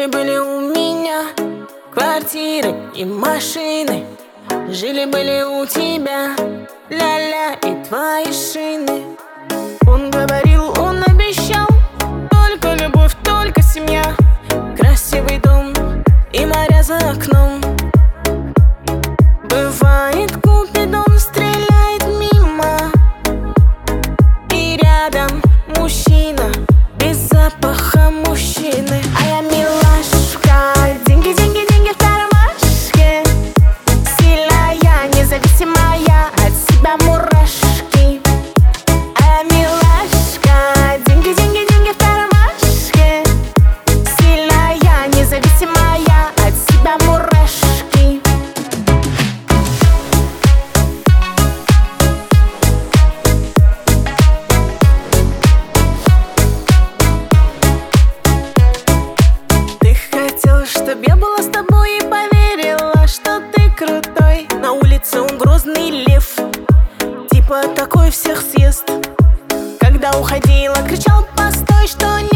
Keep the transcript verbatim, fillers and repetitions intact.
Жили-были у меня квартиры и машины, жили-были у тебя ля-ля и твои шины. Он говорил, он обещал, только любовь, только семья, красивый дом и моря за окном. Бывает, Купидон стреляет мимо, и рядом мужчина без запаха мужчины. А я милашка, деньги, деньги, деньги в кармашке, сильная, независимая, от себя мурашки. А я милашка, деньги, деньги, деньги в кармашке, сильная, независимая, от себя мурашки. Чтоб я была с тобой и поверила, что ты крутой. На улице он грозный лев, типа такой всех съест. Когда уходила, кричал: постой, что не